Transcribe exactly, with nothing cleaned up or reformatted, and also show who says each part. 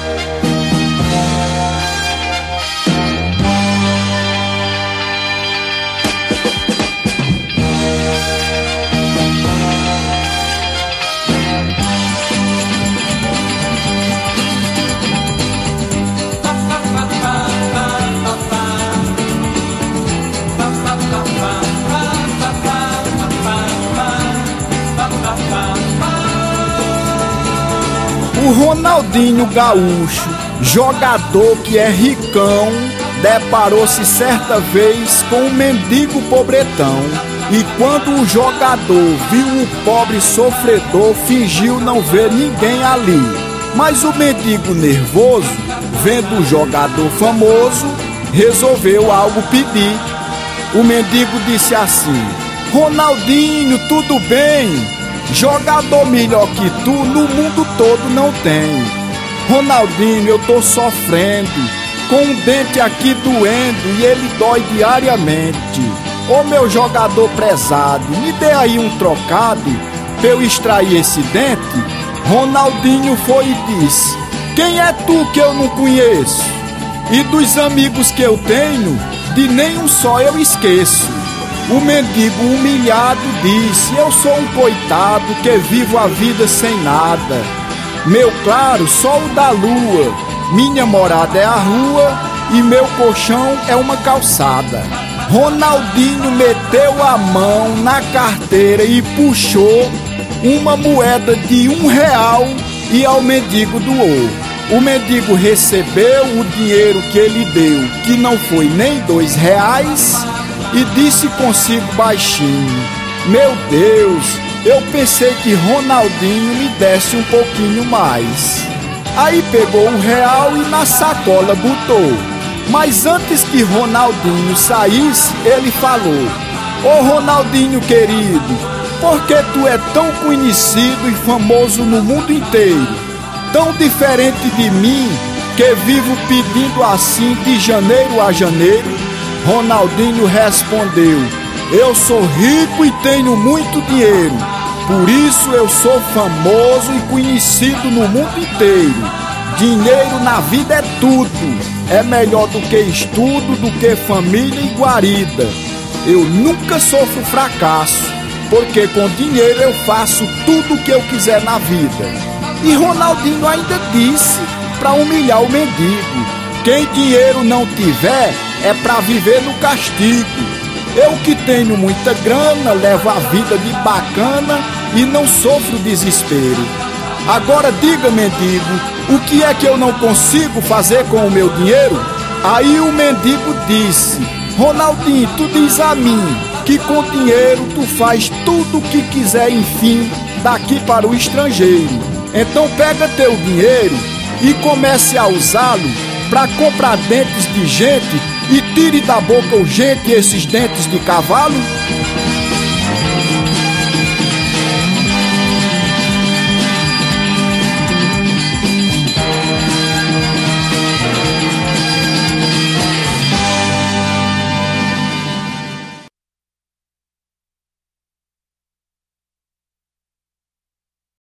Speaker 1: O Ronaldinho Gaúcho, jogador que é ricão, deparou-se certa vez com um mendigo pobretão. E quando o jogador viu o pobre sofredor, fingiu não ver ninguém ali. Mas o mendigo nervoso, vendo o jogador famoso, resolveu algo pedir. O mendigo disse assim: Ronaldinho, tudo bem? Jogador melhor que tu no mundo todo não tem. Ronaldinho, eu tô sofrendo, com um dente aqui doendo e ele dói diariamente. Ô meu jogador prezado, me dê aí um trocado pra eu extrair esse dente. Ronaldinho foi e disse: quem é tu que eu não conheço? E dos amigos que eu tenho, de nenhum só eu esqueço. O mendigo humilhado disse: eu sou um coitado que vivo a vida sem nada. Meu claro, sol da lua, minha morada é a rua e meu colchão é uma calçada. Ronaldinho meteu a mão na carteira e puxou uma moeda de um real e ao mendigo doou. O mendigo recebeu o dinheiro que ele deu, que não foi nem dois reais, e disse consigo baixinho: meu Deus, eu pensei que Ronaldinho me desse um pouquinho mais. Aí pegou o real e na sacola botou. Mas antes que Ronaldinho saísse, ele falou: ô Ronaldinho querido, por que tu é tão conhecido e famoso no mundo inteiro? Tão diferente de mim, que vivo pedindo assim de janeiro a janeiro? Ronaldinho respondeu: eu sou rico e tenho muito dinheiro, por isso eu sou famoso e conhecido no mundo inteiro. Dinheiro na vida é tudo, é melhor do que estudo, do que família e guarida. Eu nunca sofro fracasso, porque com dinheiro eu faço tudo o que eu quiser na vida. E Ronaldinho ainda disse, para humilhar o mendigo: quem dinheiro não tiver é pra viver no castigo. Eu que tenho muita grana, levo a vida de bacana e não sofro desespero. Agora diga, mendigo, o que é que eu não consigo fazer com o meu dinheiro? Aí o mendigo disse: Ronaldinho, tu diz a mim que com dinheiro tu faz tudo o que quiser, enfim, daqui para o estrangeiro. Então pega teu dinheiro e comece a usá-lo para comprar dentes de gente e tire da boca urgente esses dentes de cavalo.